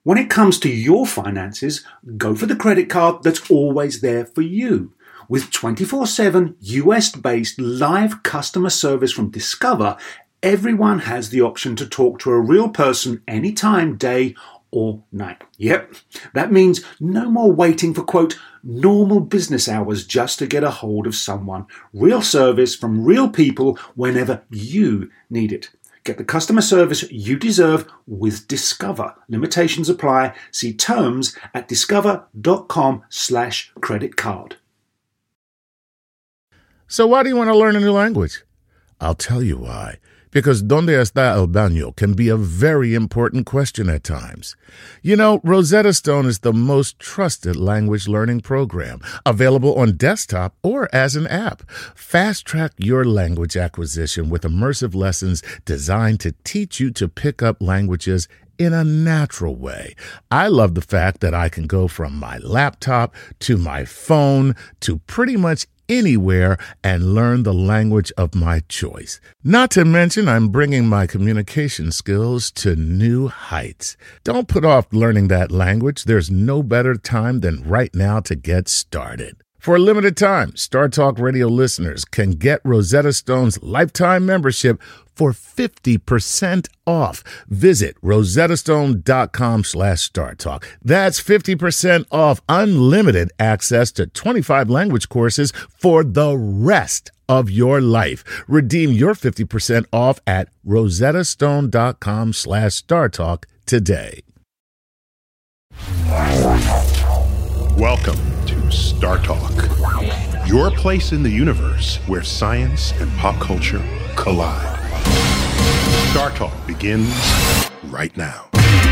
When it comes to your finances, go for the credit card that's always there for you. With 24/7 US-based live customer service from Discover, everyone has the option to talk to a real person anytime, day or night. Yep, that means no more waiting for, quote, normal business hours just to get a hold of someone. Real service from real people whenever you need it. Get the customer service you deserve with Discover. Limitations apply. See terms at discover.com/credit card. So why do you want to learn a new language? I'll tell you why. Because ¿Dónde está el baño? Can be a very important question at times. You know, Rosetta Stone is the most trusted language learning program, available on desktop or as an app. Fast-track your language acquisition with immersive lessons designed to teach you to pick up languages in a natural way. I love the fact that I can go from my laptop to my phone to pretty much anywhere and learn the language of my choice. Not to mention, I'm bringing my communication skills to new heights. Don't put off learning that language. There's no better time than right now to get started. For a limited time, Star Talk Radio listeners can get Rosetta Stone's lifetime membership for 50% off. Visit rosettastone.com/StarTalk. That's 50% off unlimited access to 25 language courses for the rest of your life. Redeem your 50% off at rosettastone.com/StarTalk today. Welcome to Star Talk, your place in the universe where science and pop culture collide. Star Talk begins right now.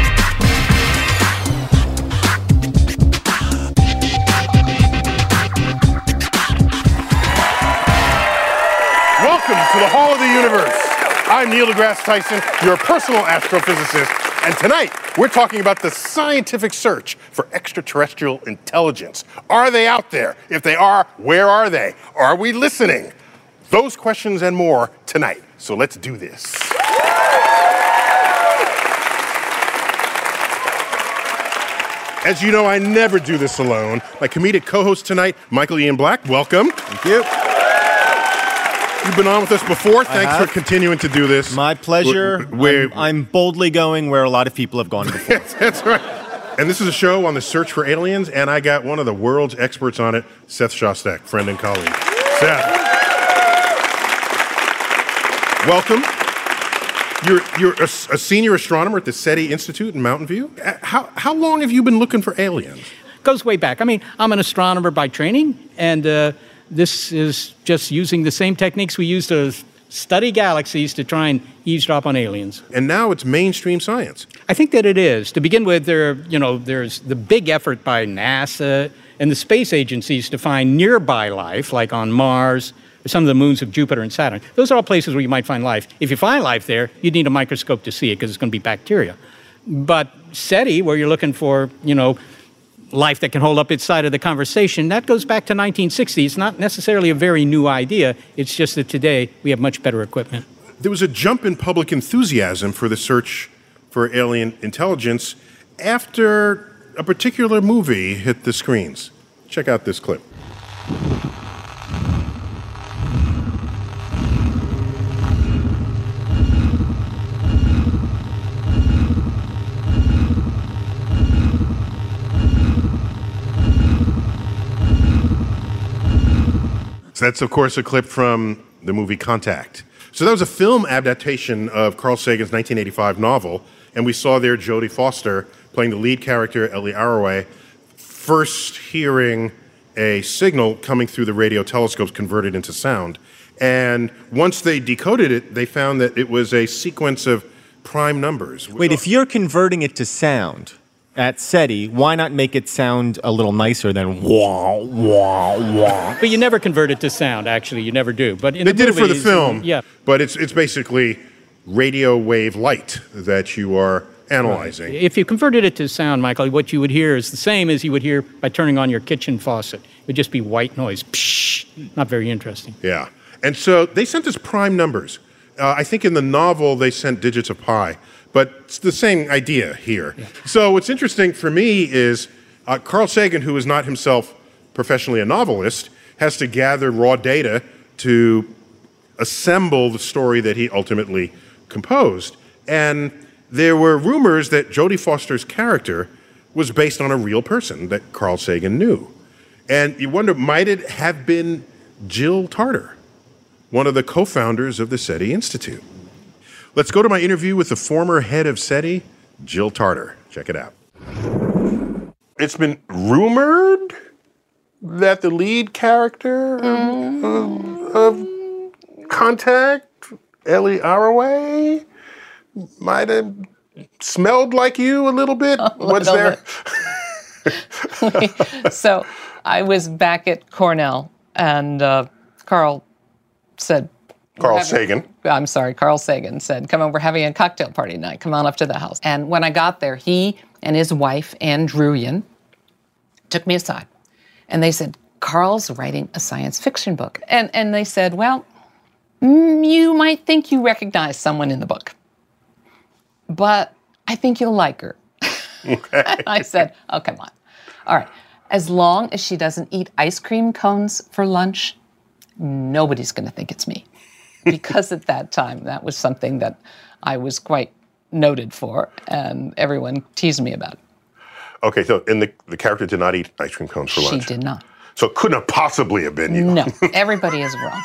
Welcome to the Hall of the Universe. I'm Neil deGrasse Tyson, your personal astrophysicist, and tonight we're talking about the scientific search for extraterrestrial intelligence. Are they out there? If they are, where are they? Are we listening? Those questions and more tonight. So let's do this. As you know, I never do this alone. My comedic co-host tonight, Michael Ian Black, welcome. Thank you. You've been on with us before. Thanks for continuing to do this. My pleasure. I'm boldly going where a lot of people have gone before. That's right. And this is a show on the search for aliens, and I got one of the world's experts on it, Seth Shostak, friend and colleague. Seth. Welcome. You're a senior astronomer at the SETI Institute in Mountain View. How long have you been looking for aliens? Goes way back. I mean, I'm an astronomer by training, and this is just using the same techniques we use to study galaxies to try and eavesdrop on aliens. And now it's mainstream science. I think that it is. To begin with, there's the big effort by NASA and the space agencies to find nearby life, like on Mars, or some of the moons of Jupiter and Saturn. Those are all places where you might find life. If you find life there, you'd need a microscope to see it because it's going to be bacteria. But SETI, where you're looking for, life that can hold up its side of the conversation, that goes back to 1960. It's not necessarily a very new idea. It's just that today we have much better equipment. There was a jump in public enthusiasm for the search for alien intelligence after a particular movie hit the screens. Check out this clip. So that's, of course, a clip from the movie Contact. So that was a film adaptation of Carl Sagan's 1985 novel, and we saw there Jodie Foster playing the lead character, Ellie Arroway, first hearing a signal coming through the radio telescopes converted into sound. And once they decoded it, they found that it was a sequence of prime numbers. Wait, if you're converting it to sound at SETI, why not make it sound a little nicer than wah, wah, wah? But you never convert it to sound, actually. You never do. But in they the did movies, it for the film, yeah. But it's basically radio wave light that you are analyzing. Right. If you converted it to sound, Michael, what you would hear is the same as you would hear by turning on your kitchen faucet. It would just be white noise. Psh, not very interesting. Yeah. And so they sent us prime numbers. I think in the novel they sent digits of pi. But it's the same idea here. Yeah. So what's interesting for me is Carl Sagan, who is not himself professionally a novelist, has to gather raw data to assemble the story that he ultimately composed. And there were rumors that Jodie Foster's character was based on a real person that Carl Sagan knew. And you wonder, might it have been Jill Tarter, one of the co-founders of the SETI Institute? Let's go to my interview with the former head of SETI, Jill Tarter. Check it out. It's been rumored that the lead character of Contact, Ellie Arroway, might have smelled like you a little bit. What's there? So I was back at Cornell, and Carl said... Carl Sagan said, come on, we're having a cocktail party tonight. Come on up to the house. And when I got there, he and his wife, Ann Druyan, took me aside. And they said, Carl's writing a science fiction book. And they said, well, you might think you recognize someone in the book, but I think you'll like her. Okay. I said, oh, come on. All right. As long as she doesn't eat ice cream cones for lunch, nobody's going to think it's me. Because at that time, that was something that I was quite noted for, and everyone teased me about it. Okay, so and the character did not eat ice cream cones for lunch? She did not. So it couldn't have possibly have been you. No, everybody is wrong.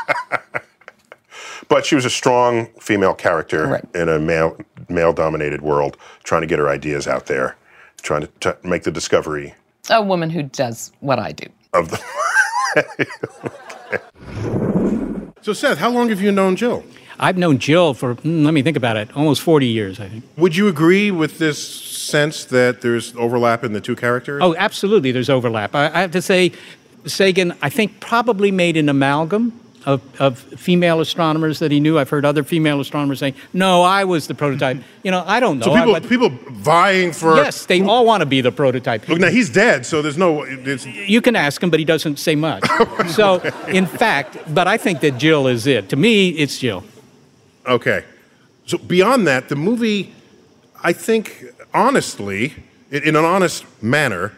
But she was a strong female character right. in a male-dominated world, trying to get her ideas out there, trying to make the discovery. A woman who does what I do. Of the okay. So, Seth, how long have you known Jill? I've known Jill for, let me think about it, almost 40 years, I think. Would you agree with this sense that there's overlap in the two characters? Oh, absolutely, there's overlap. I have to say, Sagan, I think, probably made an amalgam of female astronomers that he knew. I've heard other female astronomers saying, no, I was the prototype. I don't know. So people vying for... Yes, they all want to be the prototype. Look, now he's dead, so there's no... You can ask him, but he doesn't say much. So, in fact, but I think that Jill is it. To me, it's Jill. Okay. So beyond that, the movie, I think, honestly, in an honest manner,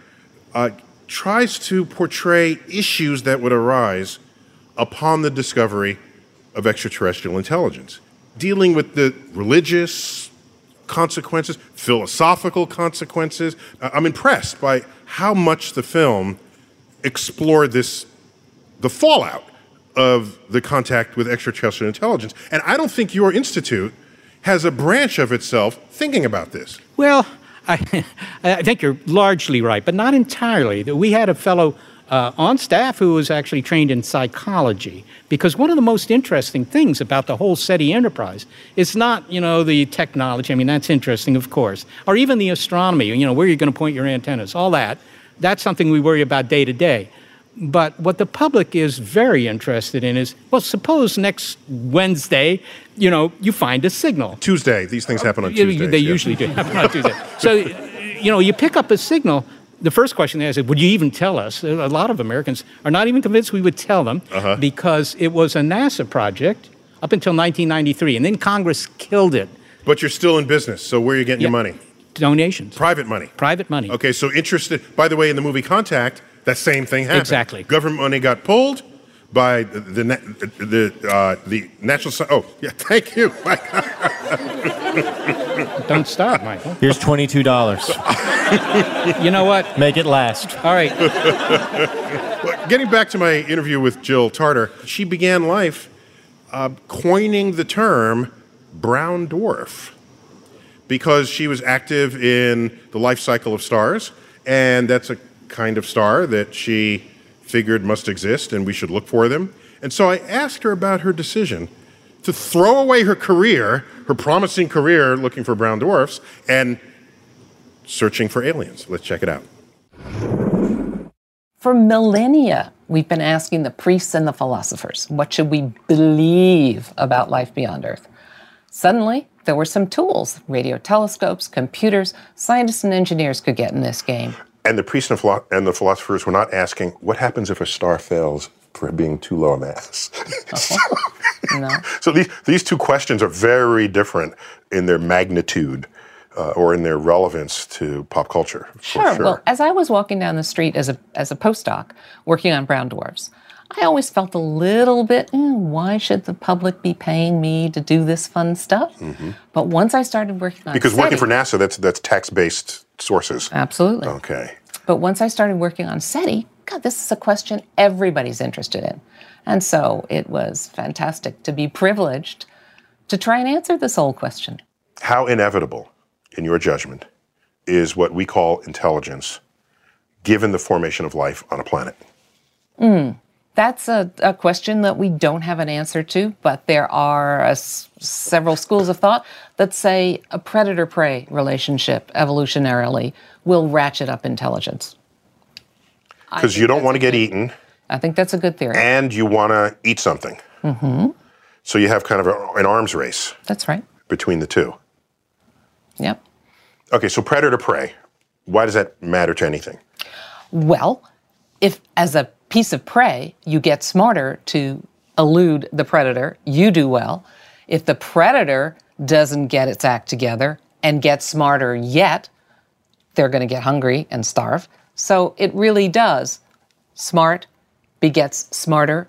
tries to portray issues that would arise upon the discovery of extraterrestrial intelligence, dealing with the religious consequences, philosophical consequences. I'm impressed by how much the film explored the fallout of the contact with extraterrestrial intelligence. And I don't think your institute has a branch of itself thinking about this. Well, I think you're largely right, but not entirely. We had a fellow on staff who was actually trained in psychology, because one of the most interesting things about the whole SETI enterprise is not, the technology. I mean, that's interesting, of course, or even the astronomy, where you're going to point your antennas, all that. That's something we worry about day to day. But what the public is very interested in is, well, suppose next Wednesday, you find a signal. Tuesday. These things happen on Tuesdays. They usually do happen on Tuesday. So, you pick up a signal. The first question they ask is, would you even tell us? A lot of Americans are not even convinced we would tell them because it was a NASA project up until 1993, and then Congress killed it. But you're still in business, so where are you getting your money? Donations. Private money. Private money. Okay, so interested. By the way, in the movie Contact, that same thing happened. Exactly. Government money got pulled by the National... Oh, yeah, thank you. Don't stop, Michael. Here's $22. You know what? Make it last. All right. Well, getting back to my interview with Jill Tarter, she began life coining the term brown dwarf because she was active in the life cycle of stars, and that's a kind of star that she figured must exist and we should look for them. And so I asked her about her decision to throw away her career, her promising career looking for brown dwarfs, and searching for aliens. Let's check it out. For millennia, we've been asking the priests and the philosophers, what should we believe about life beyond Earth? Suddenly, there were some tools, radio telescopes, computers. Scientists and engineers could get in this game. And the priests and the philosophers were not asking, what happens if a star fails for being too low a mass. No. So these two questions are very different in their magnitude or in their relevance to pop culture. Sure. Well, as I was walking down the street as a postdoc working on brown dwarfs, I always felt a little bit, why should the public be paying me to do this fun stuff? Mm-hmm. But once I started working on because SETI, working for NASA, that's tax-based sources. Absolutely. Okay. But once I started working on SETI, God, this is a question everybody's interested in. And so it was fantastic to be privileged to try and answer this old question. How inevitable, in your judgment, is what we call intelligence, given the formation of life on a planet? That's a question that we don't have an answer to, but there are several schools of thought that say a predator-prey relationship evolutionarily will ratchet up intelligence. Because you don't want to get eaten. I think that's a good theory. And you want to eat something. Mm-hmm. So you have kind of an arms race. That's right. Between the two. Yep. Okay, so predator-prey. Why does that matter to anything? Well, if as a piece of prey, you get smarter to elude the predator, you do well. If the predator doesn't get its act together and get smarter yet, they're going to get hungry and starve. So it really does. Smart begets smarter,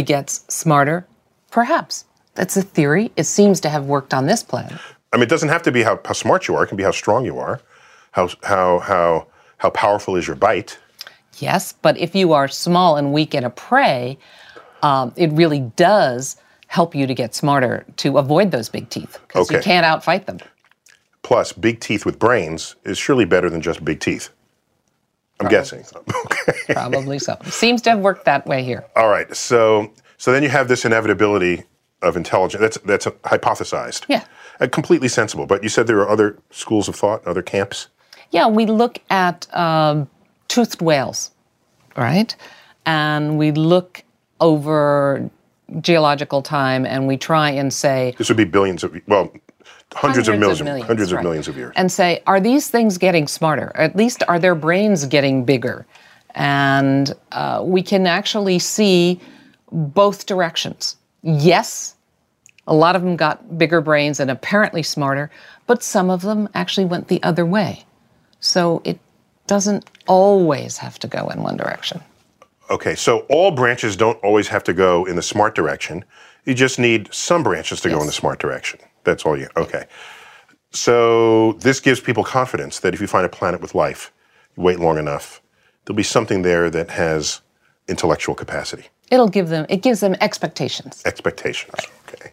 perhaps. That's a theory. It seems to have worked on this planet. I mean, it doesn't have to be how smart you are. It can be how strong you are, how powerful is your bite. Yes, but if you are small and weak and a prey, it really does help you to get smarter to avoid those big teeth, because you can't outfight them. Plus, big teeth with brains is surely better than just big teeth. I'm guessing. Okay. Probably so. Seems to have worked that way here. All right. So then you have this inevitability of intelligence. That's hypothesized. Yeah. Completely sensible. But you said there are other schools of thought, other camps? Yeah, we look at toothed whales, right? And we look over geological time and we try and say... This would be hundreds of millions of years. And say, are these things getting smarter? Or at least are their brains getting bigger? And we can actually see both directions. Yes, a lot of them got bigger brains and apparently smarter, but some of them actually went the other way. So it doesn't always have to go in one direction. Okay, so all branches don't always have to go in the smart direction. You just need some branches to go in the smart direction. That's all you... Okay. So this gives people confidence that if you find a planet with life, you wait long enough, there'll be something there that has intellectual capacity. It gives them expectations. Expectations, okay.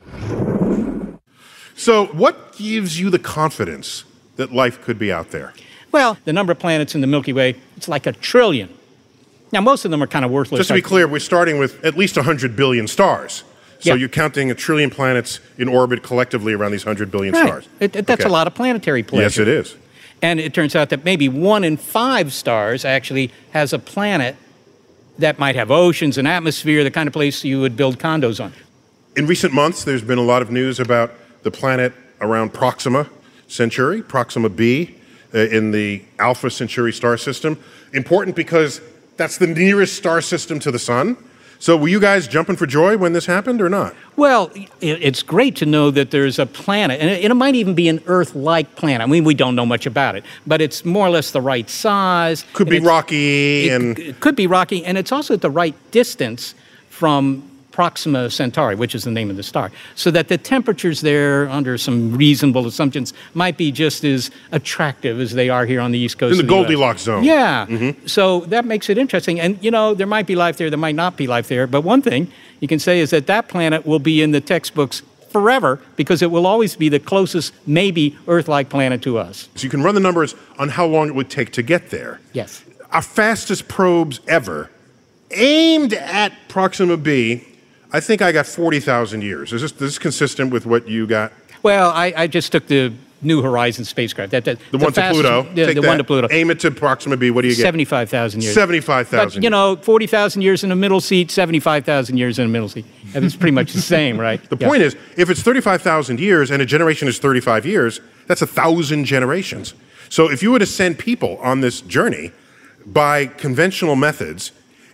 So what gives you the confidence that life could be out there? Well, the number of planets in the Milky Way, it's like 1 trillion. Now, most of them are kind of worthless. Just to be clear, we're starting with at least 100 billion stars. So you're counting 1 trillion planets in orbit collectively around these 100 billion stars. That's a lot of planetary pleasure. Yes, it is. And it turns out that maybe 1 in 5 stars actually has a planet that might have oceans and atmosphere, the kind of place you would build condos on. In recent months, there's been a lot of news about the planet around Proxima Centauri, Proxima b, in the Alpha Centauri star system. Important because that's the nearest star system to the sun. So were you guys jumping for joy when this happened or not? Well, it's great to know that there's a planet, and it might even be an Earth-like planet. I mean, we don't know much about it, but it's more or less the right size. Could be rocky. It could be rocky, and it's also at the right distance from Proxima Centauri, which is the name of the star, so that the temperatures there, under some reasonable assumptions, might be just as attractive as they are here on the East Coast. In the Goldilocks zone. Yeah. Mm-hmm. So that makes it interesting. And, there might be life there might not be life there. But one thing you can say is that planet will be in the textbooks forever because it will always be the closest, maybe, Earth-like planet to us. So you can run the numbers on how long it would take to get there. Yes. Our fastest probes ever, aimed at Proxima b, I think I got 40,000 years. Is this consistent with what you got? Well, I just took the New Horizons spacecraft. The one to Pluto. The one to Pluto. Aim it to Proxima b. What do you get? 75,000 years. 75,000. But, 40,000 years in the middle seat, 75,000 years in the middle seat. It's pretty much the same, right? The point is, if it's 35,000 years and a generation is 35 years, that's 1,000 generations. So if you were to send people on this journey by conventional methods,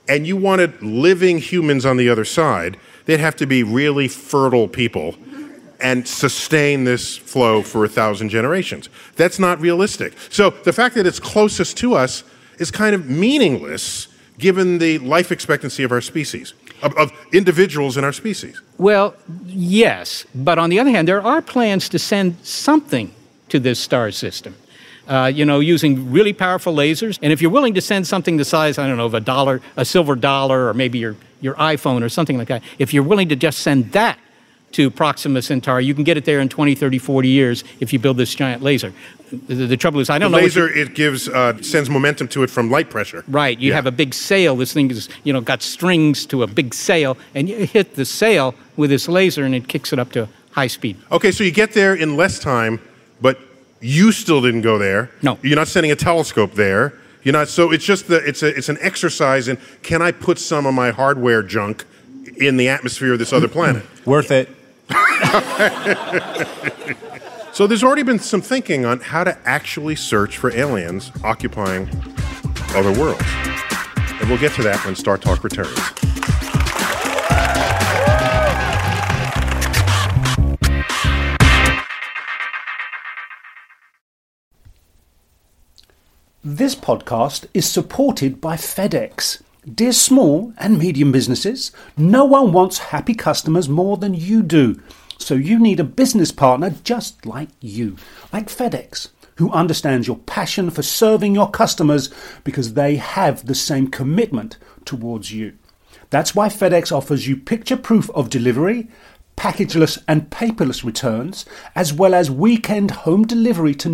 and you wanted living humans on the other side, they'd have to be really fertile people and sustain this flow for 1,000 generations. That's not realistic. So the fact that it's closest to us is kind of meaningless given the life expectancy of our species, of individuals in our species. Well, yes, but on the other hand, there are plans to send something to this star system. Using really powerful lasers. And if you're willing to send something the size, I don't know, of a silver dollar, or maybe your iPhone or something like that, if you're willing to just send that to Proxima Centauri, you can get it there in 20, 30, 40 years if you build this giant laser. The trouble is, I don't know. The laser, it sends momentum to it from light pressure. Right. You have a big sail. This thing is, got strings to a big sail, and you hit the sail with this laser, and it kicks it up to high speed. Okay, so you get there in less time, but you still didn't go there. No. You're not sending a telescope there. You're not. So it's just it's an exercise in, can I put some of my hardware junk in the atmosphere of this other planet? Worth it. So there's already been some thinking on how to actually search for aliens occupying other worlds. And we'll get to that when Star Talk returns. This podcast is supported by FedEx. Dear small and medium businesses, no one wants happy customers more than you do. So you need a business partner just like you, like FedEx, who understands your passion for serving your customers because they have the same commitment towards you. That's why FedEx offers you picture proof of delivery, packageless and paperless returns, as well as weekend home delivery to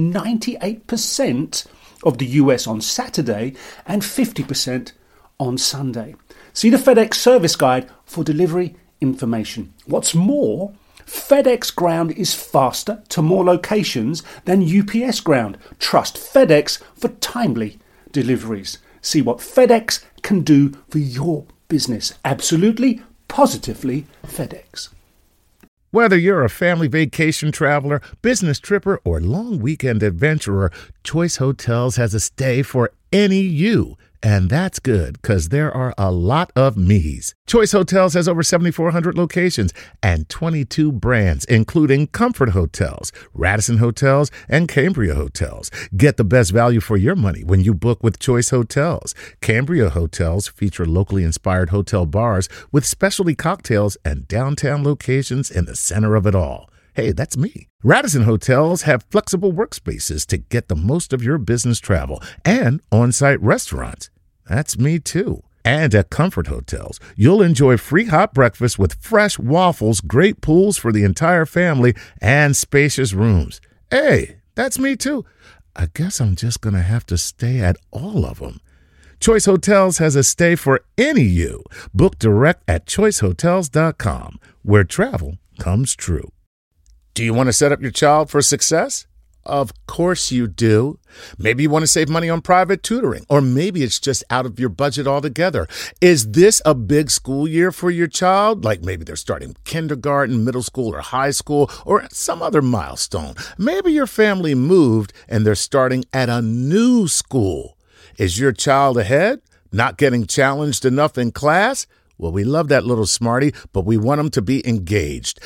98% of the US on Saturday and 50% on Sunday. See the FedEx service guide for delivery information. What's more, FedEx Ground is faster to more locations than UPS Ground. Trust FedEx for timely deliveries. See what FedEx can do for your business. Absolutely, positively FedEx. Whether you're a family vacation traveler, business tripper, or long weekend adventurer, Choice Hotels has a stay for any you. And that's good, because there are a lot of me's. Choice Hotels has over 7,400 locations and 22 brands, including Comfort Hotels, Radisson Hotels, and Cambria Hotels. Get the best value for your money when you book with Choice Hotels. Cambria Hotels feature locally inspired hotel bars with specialty cocktails and downtown locations in the center of it all. Hey, that's me. Radisson Hotels have flexible workspaces to get the most of your business travel and on-site restaurants. That's me too. And at Comfort Hotels, you'll enjoy free hot breakfast with fresh waffles, great pools for the entire family, and spacious rooms. Hey, that's me too. I guess I'm just going to have to stay at all of them. Choice Hotels has a stay for any you. Book direct at choicehotels.com, where travel comes true. Do you want to set up your child for success? Of course you do. Maybe you want to save money on private tutoring, or maybe it's just out of your budget altogether. Is this a big school year for your child? Like maybe they're starting kindergarten, middle school, or high school, or some other milestone. Maybe your family moved and they're starting at a new school. Is your child ahead? Not getting challenged enough in class? Well, we love that little smarty, but we want them to be engaged.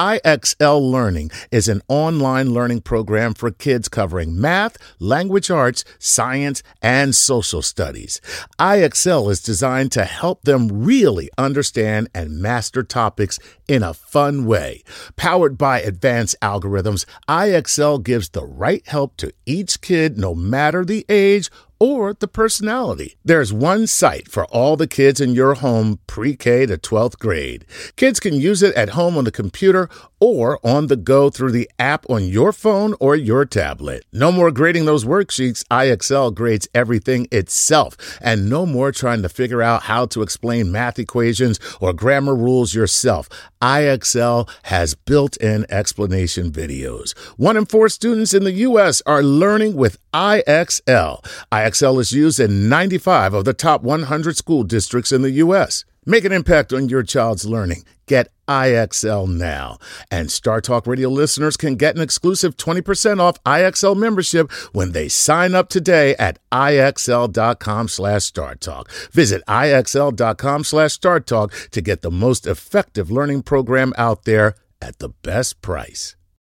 IXL Learning is an online learning program for kids covering math, language arts, science, and social studies. IXL is designed to help them really understand and master topics in a fun way. Powered by advanced algorithms, IXL gives the right help to each kid no matter the age or the personality. There's one site for all the kids in your home pre-K to 12th grade. Kids can use it at home on the computer or on the go through the app on your phone or your tablet. No more grading those worksheets. IXL grades everything itself. And no more trying to figure out how to explain math equations or grammar rules yourself. IXL has built-in explanation videos. 1 in 4 students in the U.S. are learning with IXL. IXL is used in 95 of the top 100 school districts in the U.S. Make an impact on your child's learning. Get IXL now. And Star Talk Radio listeners can get an exclusive 20% off IXL membership when they sign up today at IXL.com/StarTalk. Visit IXL.com/StarTalk to get the most effective learning program out there at the best price.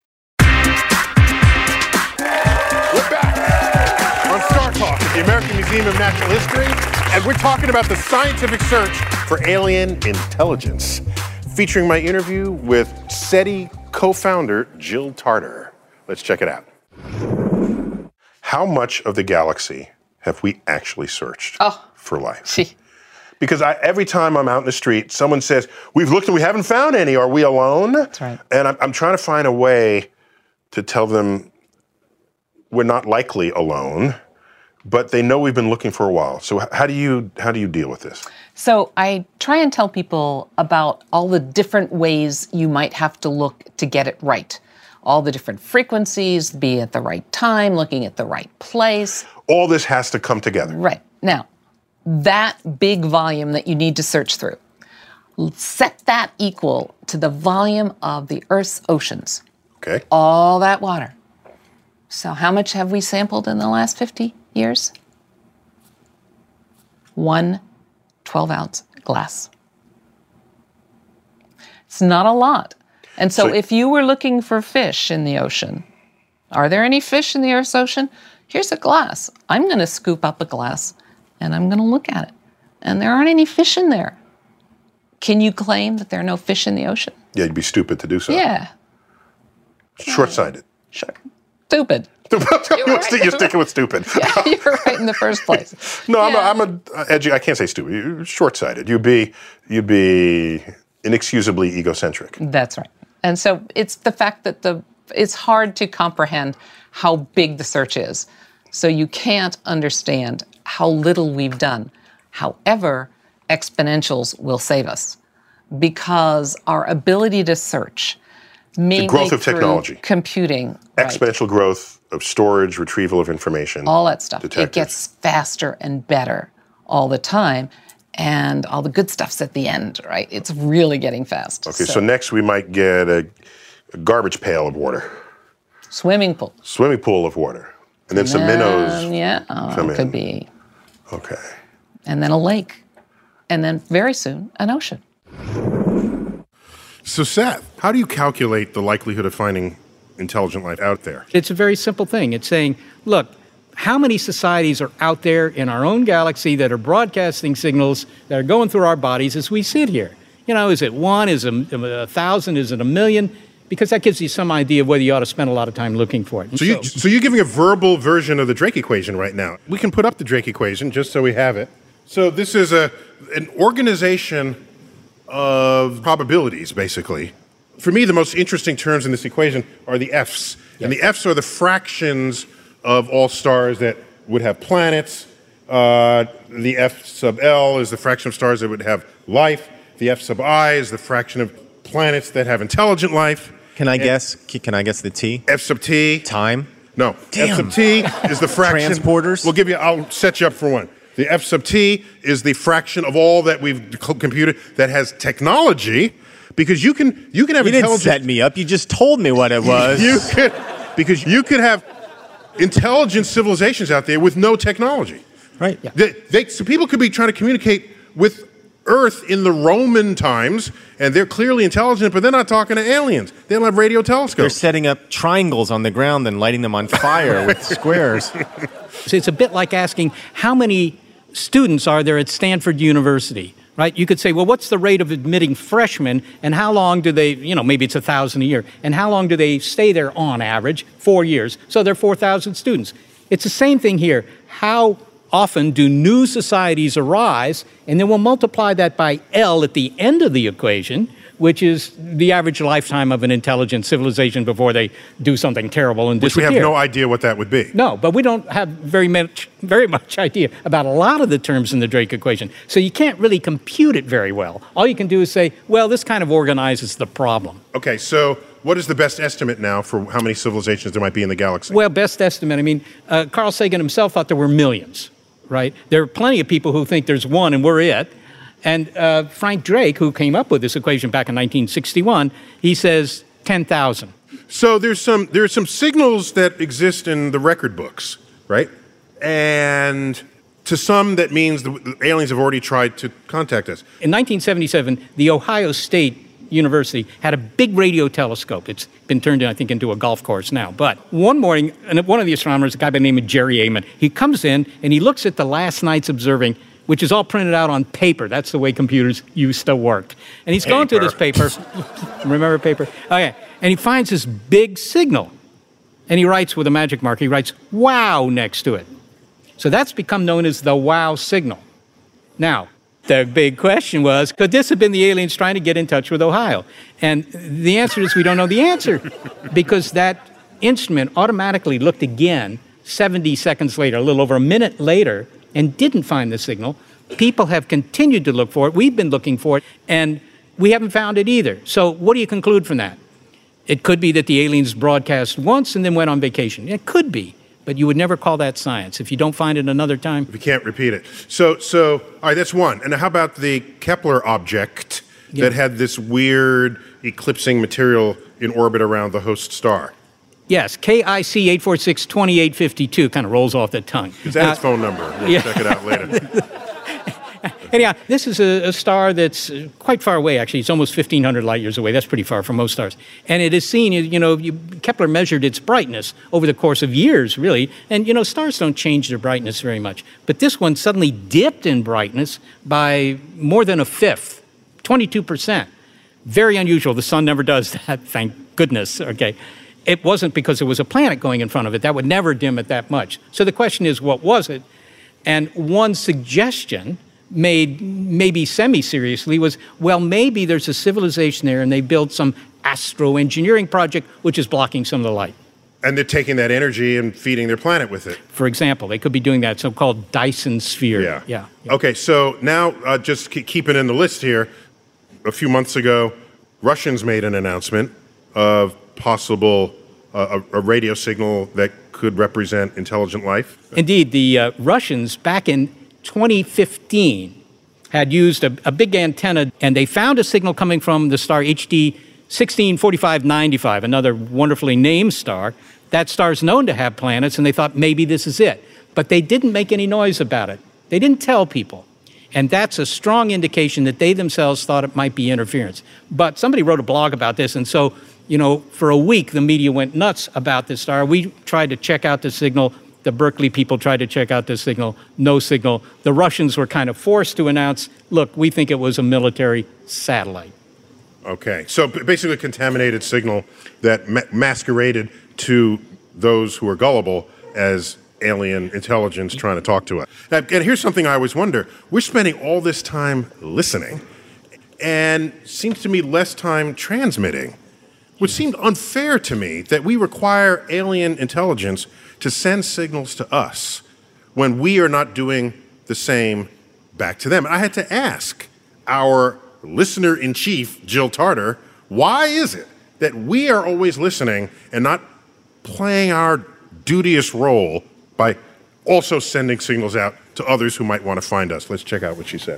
We're back on Star Talk at the American Museum of Natural History, and we're talking about the scientific search for alien intelligence, featuring my interview with SETI co-founder Jill Tarter. Let's check it out. How much of the galaxy have we actually searched for life? Gee. Because every time I'm out in the street, someone says, we've looked and we haven't found any. Are we alone? That's right. And I'm trying to find a way to tell them we're not likely alone, but they know we've been looking for a while. So how do you deal with this? So I try and tell people about all the different ways you might have to look to get it right. All the different frequencies, be at the right time, looking at the right place. All this has to come together. Right. Now, that big volume that you need to search through, set that equal to the volume of the Earth's oceans. Okay. All that water. So how much have we sampled in the last 50 years? 1 12-ounce glass. It's not a lot. And so if you were looking for fish in the ocean, are there any fish in the Earth's ocean? Here's a glass. I'm going to scoop up a glass and I'm going to look at it. And there aren't any fish in there. Can you claim that there are no fish in the ocean? Yeah, you'd be stupid to do so. Yeah. Short-sighted. Sure. Stupid. You're sticking with stupid. Yeah, you were right in the first place. No, Yeah. I can't say stupid. You're short-sighted. You'd be inexcusably egocentric. That's right. And so it's the fact that it's hard to comprehend how big the search is. So you can't understand how little we've done. However, exponentials will save us because our ability to search, mainly growth of through technology, computing, right, exponential growth of storage, retrieval of information, all that stuff, detectors. It gets faster and better all the time. And all the good stuff's at the end, right? It's really getting fast. Okay, so next we might get a garbage pail of water. Swimming pool. Swimming pool of water. And then some minnows. Yeah, come could in. be. Okay. And then a lake. And then very soon, an ocean. So Seth, how do you calculate the likelihood of finding intelligent life out there? It's a very simple thing. It's saying, look, how many societies are out there in our own galaxy that are broadcasting signals that are going through our bodies as we sit here? You know, is it one? Is it 1,000? Is it 1,000,000? Because that gives you some idea of whether you ought to spend a lot of time looking for it. So you're giving a verbal version of the Drake equation right now. We can put up the Drake equation just so we have it. So this is an organization of probabilities, basically. For me, the most interesting terms in this equation are the Fs. Yes. And the Fs are the fractions of all stars that would have planets. The F sub L is the fraction of stars that would have life. The F sub I is the fraction of planets that have intelligent life. Can I guess the T? F sub T. Time? No. Damn. F sub T is the fraction. Transporters? I'll set you up for one. The F sub T is the fraction of all that we've computed that has technology, because you can have intelligence. You didn't set me up. You just told me what it was. Because you could have intelligent civilizations out there with no technology. Right. Yeah. So people could be trying to communicate with Earth in the Roman times, and they're clearly intelligent, but they're not talking to aliens. They don't have radio telescopes. They're setting up triangles on the ground and lighting them on fire with squares. So it's a bit like asking how many students are there at Stanford University, right? You could say, well, what's the rate of admitting freshmen, and how long do they, maybe it's 1,000 a year, and how long do they stay there on average? 4 years. So there are 4,000 students. It's the same thing here. How often do new societies arise, and then we'll multiply that by L at the end of the equation, which is the average lifetime of an intelligent civilization before they do something terrible and disappear. Which we have no idea what that would be. No, but we don't have very much idea about a lot of the terms in the Drake equation. So you can't really compute it very well. All you can do is say, well, this kind of organizes the problem. Okay, so what is the best estimate now for how many civilizations there might be in the galaxy? Well, best estimate, Carl Sagan himself thought there were millions, right? There are plenty of people who think there's one and we're it. And Frank Drake, who came up with this equation back in 1961, he says 10,000. So there's some signals that exist in the record books, right? And to some, that means the aliens have already tried to contact us. In 1977, the Ohio State University had a big radio telescope. It's been turned, I think, into a golf course now. But one morning, one of the astronomers, a guy by the name of Jerry Amon, he comes in and he looks at the last night's observing, which is all printed out on paper. That's the way computers used to work. And he's going through this paper. Remember paper? Okay. And he finds this big signal. And he writes with a magic marker, he writes, wow, next to it. So that's become known as the wow signal. Now, the big question was, could this have been the aliens trying to get in touch with Ohio? And the answer is we don't know the answer, because that instrument automatically looked again 70 seconds later, a little over a minute later, and didn't find the signal. People have continued to look for it. We've been looking for it, and we haven't found it either. So what do you conclude from that? It could be that the aliens broadcast once and then went on vacation. It could be. But you would never call that science if you don't find it another time. If you can't repeat it. So all right, that's one. And how about the Kepler object that had this weird eclipsing material in orbit around the host star? Yes, KIC 846-2852 kind of rolls off the tongue. Is that its phone number? We'll check it out later. Anyhow, this is a star that's quite far away, actually. It's almost 1,500 light years away. That's pretty far from most stars. And it is seen, Kepler measured its brightness over the course of years, really. And, stars don't change their brightness very much. But this one suddenly dipped in brightness by more than a fifth, 22%. Very unusual. The sun never does that, thank goodness, okay? It wasn't because there was a planet going in front of it. That would never dim it that much. So the question is, what was it? And one suggestion made maybe semi-seriously was, well, maybe there's a civilization there and they built some astro-engineering project which is blocking some of the light. And they're taking that energy and feeding their planet with it. For example, they could be doing that so-called Dyson sphere. Yeah. Okay, so now just keep it in the list here. A few months ago, Russians made an announcement of possible a radio signal that could represent intelligent life. Indeed, the Russians back in 2015 had used a big antenna, and they found a signal coming from the star HD 164595, another wonderfully named star. That star's known to have planets, and they thought maybe this is it. But they didn't make any noise about it. They didn't tell people. And that's a strong indication that they themselves thought it might be interference. But somebody wrote a blog about this, and so, for a week, the media went nuts about this star. We tried to check out the signal. The Berkeley people tried to check out the signal. No signal. The Russians were kind of forced to announce, look, we think it was a military satellite. Okay. So basically a contaminated signal that masqueraded to those who are gullible as alien intelligence trying to talk to us. And here's something I always wonder. We're spending all this time listening and seems to me less time transmitting, which seemed unfair to me that we require alien intelligence to send signals to us when we are not doing the same back to them. And I had to ask our listener-in-chief, Jill Tarter, why is it that we are always listening and not playing our duteous role by also sending signals out to others who might want to find us? Let's check out what she said.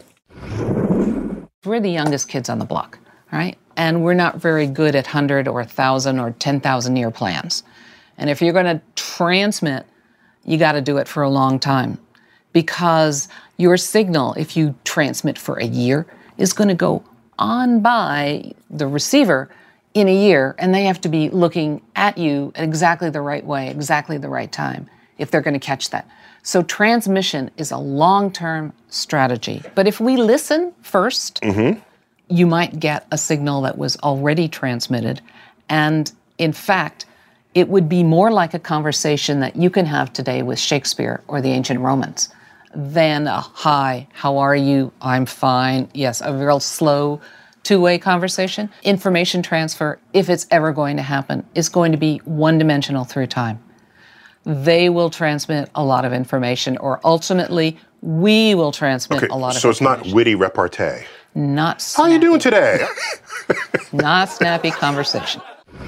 We're the youngest kids on the block, right? And we're not very good at 100 or 1,000 or 10,000 year plans. And if you're going to transmit, you got to do it for a long time, because your signal, if you transmit for a year, is going to go on by the receiver in a year, and they have to be looking at you exactly the right way, exactly the right time, if they're going to catch that. So transmission is a long-term strategy. But if we listen first, you might get a signal that was already transmitted, and in fact, it would be more like a conversation that you can have today with Shakespeare or the ancient Romans than a hi, how are you, I'm fine, yes, a real slow two-way conversation. Information transfer, if it's ever going to happen, is going to be one-dimensional through time. They will transmit a lot of information, or ultimately, we will transmit a lot of information. So it's not witty repartee. Not snappy. How are you doing today? Not snappy conversation.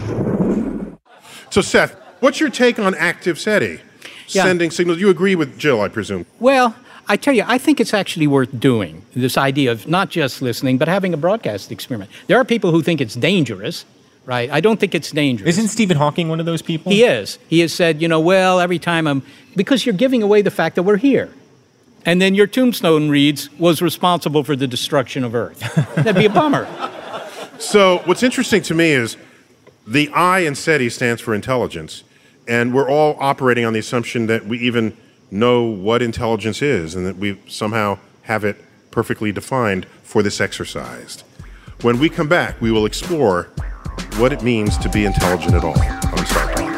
So, Seth, what's your take on active SETI? Sending signals. You agree with Jill, I presume? Well, I tell you, I think it's actually worth doing, this idea of not just listening, but having a broadcast experiment. There are people who think it's dangerous, right? I don't think it's dangerous. Isn't Stephen Hawking one of those people? He is. He has said, well, every time because you're giving away the fact that we're here. And then your tombstone reads, was responsible for the destruction of Earth. That'd be a bummer. So what's interesting to me is the I in SETI stands for intelligence, and we're all operating on the assumption that we even know what intelligence is and that we somehow have it perfectly defined for this exercise. When we come back, we will explore what it means to be intelligent at all on Star Talk.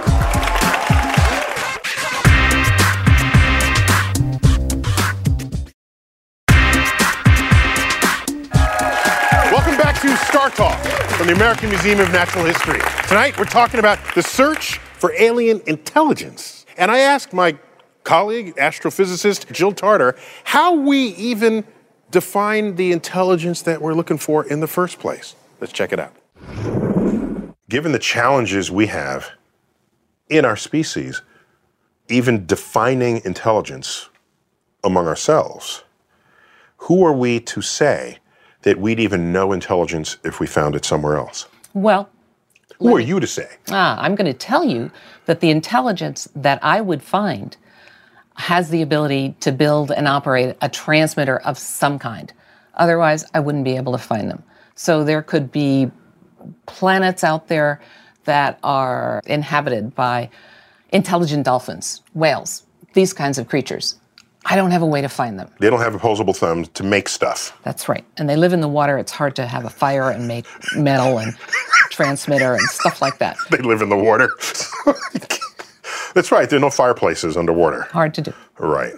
Welcome back to Star Talk from the American Museum of Natural History. Tonight, we're talking about the search for alien intelligence. And I asked my colleague, astrophysicist Jill Tarter, how we even define the intelligence that we're looking for in the first place. Let's check it out. Given the challenges we have in our species, even defining intelligence among ourselves, who are we to say that we'd even know intelligence if we found it somewhere else? Well, who are you to say? I'm going to tell you that the intelligence that I would find has the ability to build and operate a transmitter of some kind. Otherwise, I wouldn't be able to find them. So there could be planets out there that are inhabited by intelligent dolphins, whales, these kinds of creatures. I don't have a way to find them. They don't have opposable thumbs to make stuff. That's right. And they live in the water. It's hard to have a fire and make metal and transmitter and stuff like that. They live in the water. That's right. There are no fireplaces underwater. Hard to do. Right.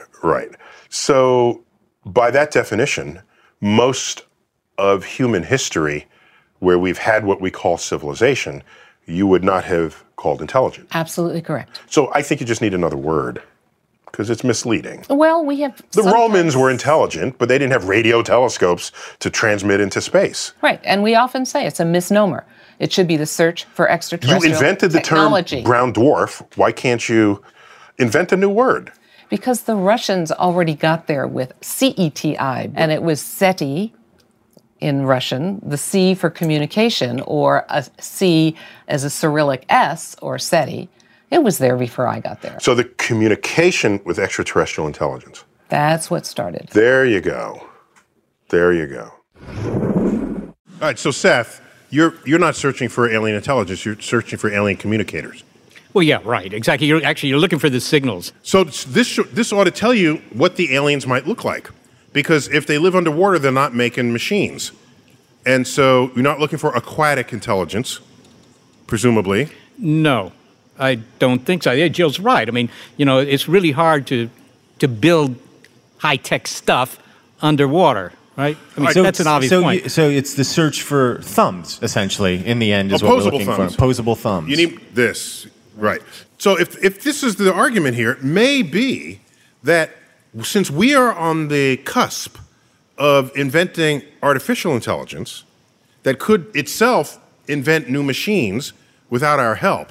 So by that definition, most of human history where we've had what we call civilization, you would not have called intelligent. Absolutely correct. So I think you just need another word, because it's misleading. Well, we have... The Romans were intelligent, but they didn't have radio telescopes to transmit into space. Right, and we often say it's a misnomer. It should be the search for extraterrestrial You invented the technology. term brown dwarf. Why can't you invent a new word? Because the Russians already got there with CETI, and it was SETI in Russian, the C for communication, or a C as a Cyrillic S, or SETI. It was there before I got there. So the communication with extraterrestrial intelligence. That's what started. There you go. All right, so Seth, you're not searching for alien intelligence, you're searching for alien communicators. Well, yeah, right, exactly. You're looking for the signals. So this ought to tell you what the aliens might look like. Because if they live underwater, they're not making machines. And so you're not looking for aquatic intelligence, presumably. No, I don't think so. Yeah, Jill's right. I mean, it's really hard to build high-tech stuff underwater, right? I mean, that's an obvious point. So it's the search for thumbs, essentially, in the end, is what we're looking for. Opposable thumbs. You need this, right. So if this is the argument here, it may be that since we are on the cusp of inventing artificial intelligence that could itself invent new machines without our help,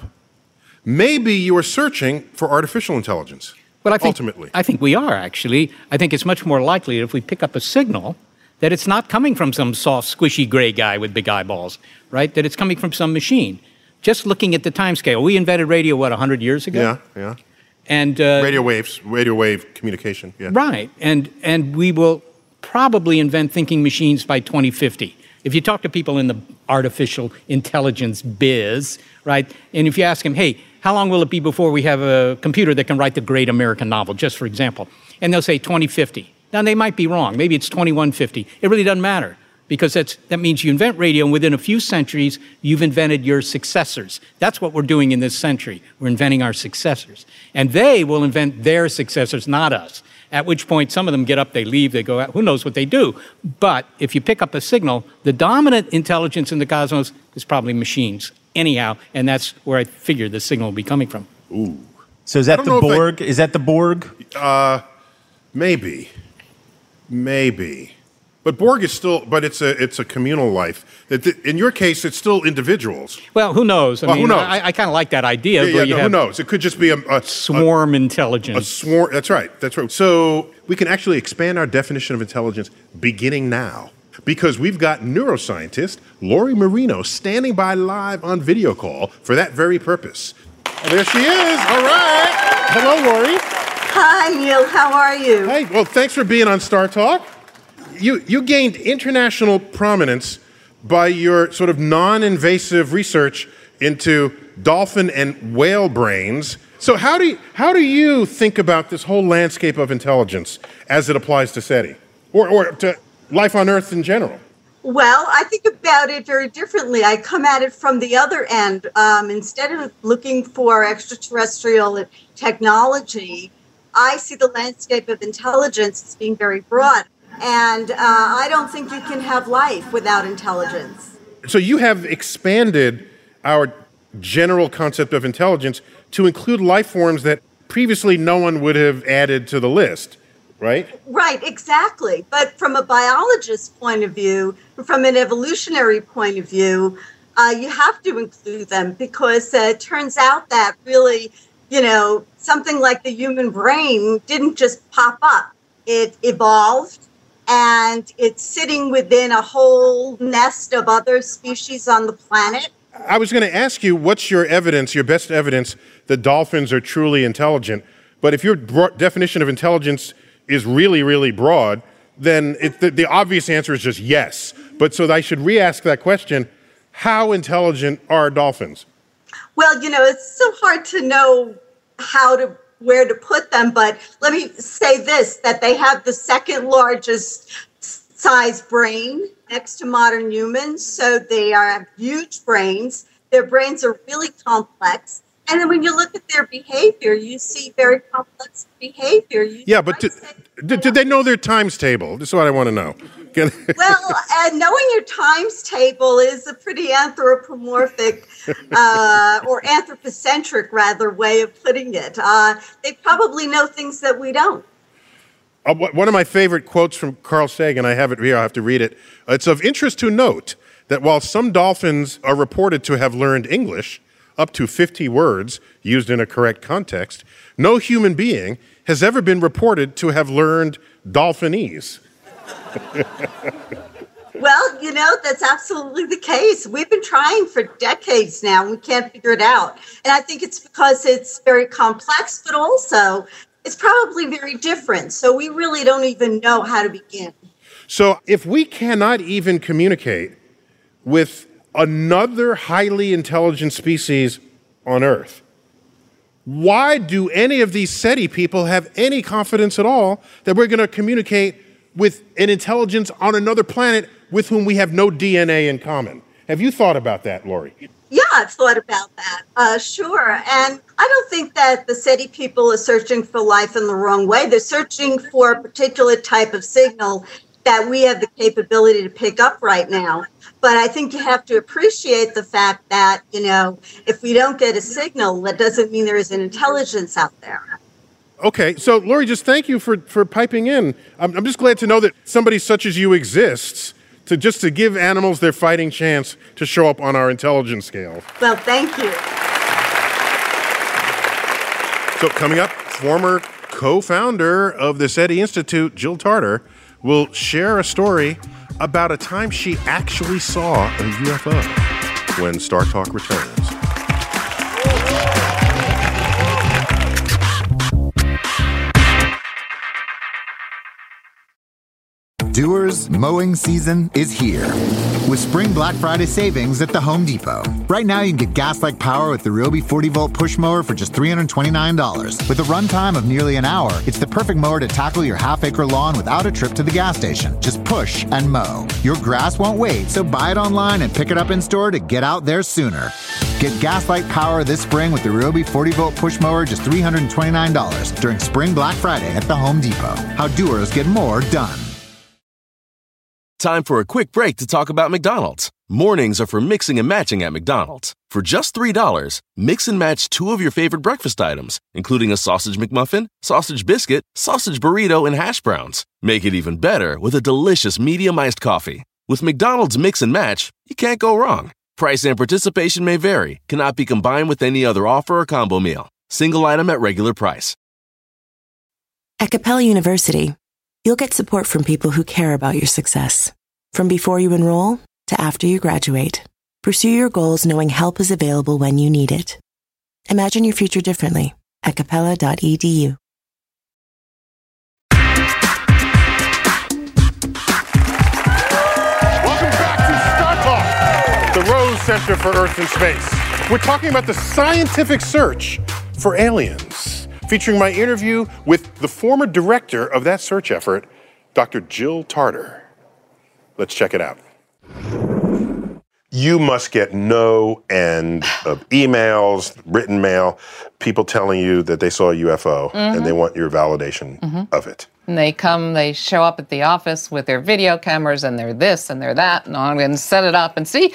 maybe you are searching for artificial intelligence. Well, ultimately. I think we are, actually. I think it's much more likely if we pick up a signal that it's not coming from some soft, squishy gray guy with big eyeballs, right? That it's coming from some machine. Just looking at the time scale. We invented radio, 100 years ago? Yeah. And radio wave communication. Yeah. Right, and we will probably invent thinking machines by 2050. If you talk to people in the artificial intelligence biz, right, and if you ask them, hey, how long will it be before we have a computer that can write the great American novel, just for example, and they'll say 2050. Now they might be wrong. Maybe it's 2150. It really doesn't matter. Because that means you invent radio, and within a few centuries, you've invented your successors. That's what we're doing in this century. We're inventing our successors. And they will invent their successors, not us. At which point, some of them get up, they leave, they go out, who knows what they do. But if you pick up a signal, the dominant intelligence in the cosmos is probably machines, anyhow, and that's where I figure the signal will be coming from. Ooh. So is that the Borg? Is that the Borg? Maybe. But Borg is still, but it's a communal life. In your case, it's still individuals. Well, who knows? Who knows? I kind of like that idea. Who knows? It could just be a swarm intelligence. A swarm. That's right. So we can actually expand our definition of intelligence beginning now, because we've got neuroscientist Lori Marino standing by live on video call for that very purpose. And there she is. All right. Hello, Lori. Hi, Neil. How are you? Hey. Well, thanks for being on Star Talk. You gained international prominence by your sort of non-invasive research into dolphin and whale brains. So how do you think about this whole landscape of intelligence as it applies to SETI or to life on Earth in general? Well, I think about it very differently. I come at it from the other end. Instead of looking for extraterrestrial technology, I see the landscape of intelligence as being very broad. And I don't think you can have life without intelligence. So you have expanded our general concept of intelligence to include life forms that previously no one would have added to the list, right? Right, exactly. But from a biologist's point of view, from an evolutionary point of view, you have to include them because it turns out that really, something like the human brain didn't just pop up. It evolved. And it's sitting within a whole nest of other species on the planet. I was going to ask you, what's your evidence, your best evidence that dolphins are truly intelligent? But if your definition of intelligence is really, really broad, then the obvious answer is just yes. But so I should re-ask that question, how intelligent are dolphins? Well, it's so hard to know where to put them, but let me say this, that they have the second largest size brain next to modern humans, so they have huge brains. Their brains are really complex, and then when you look at their behavior, you see very complex behavior. But did they know their times table? This is what I want to know. Well, knowing your times table is a pretty anthropomorphic or anthropocentric, rather, way of putting it. They probably know things that we don't. One of my favorite quotes from Carl Sagan, I have it here, I have to read it. It's of interest to note that while some dolphins are reported to have learned English, up to 50 words used in a correct context, no human being has ever been reported to have learned Dolphinese. Well, that's absolutely the case. We've been trying for decades now, and we can't figure it out. And I think it's because it's very complex, but also it's probably very different. So we really don't even know how to begin. So if we cannot even communicate with another highly intelligent species on Earth, why do any of these SETI people have any confidence at all that we're going to communicate with an intelligence on another planet with whom we have no DNA in common? Have you thought about that, Lori? Yeah, I've thought about that. Sure. And I don't think that the SETI people are searching for life in the wrong way. They're searching for a particular type of signal that we have the capability to pick up right now. But I think you have to appreciate the fact that, if we don't get a signal, that doesn't mean there is an intelligence out there. Okay, so Lori, just thank you for piping in. I'm just glad to know that somebody such as you exists to give animals their fighting chance to show up on our intelligence scale. Well, thank you. So coming up, former co-founder of the SETI Institute, Jill Tarter, will share a story about a time she actually saw a UFO when Star Talk returns. Doers, mowing season is here. With Spring Black Friday savings at the Home Depot. Right now, you can get gas-like power with the Ryobi 40-volt push mower for just $329. With a runtime of nearly an hour, it's the perfect mower to tackle your half-acre lawn without a trip to the gas station. Just push and mow. Your grass won't wait, so buy it online and pick it up in store to get out there sooner. Get gas-like power this spring with the Ryobi 40-volt push mower just $329 during Spring Black Friday at the Home Depot. How doers get more done. Time for a quick break to talk about McDonald's. Mornings are for mixing and matching at McDonald's. For just $3, mix and match 2 of your favorite breakfast items, including a sausage McMuffin, sausage biscuit, sausage burrito, and hash browns. Make it even better with a delicious medium iced coffee. With McDonald's Mix and Match, you can't go wrong. Price and participation may vary, cannot be combined with any other offer or combo meal. Single item at regular price. At Capella University, you'll get support from people who care about your success. From before you enroll to after you graduate, pursue your goals knowing help is available when you need it. Imagine your future differently at capella.edu. Welcome back to Star Talk, the Rose Center for Earth and Space. We're talking about the scientific search for aliens, featuring my interview with the former director of that search effort, Dr. Jill Tarter. Let's check it out. You must get no end of emails, written mail, people telling you that they saw a UFO and they want your validation of it. And they show up at the office with their video cameras and they're this and they're that, and I'm going to set it up and see.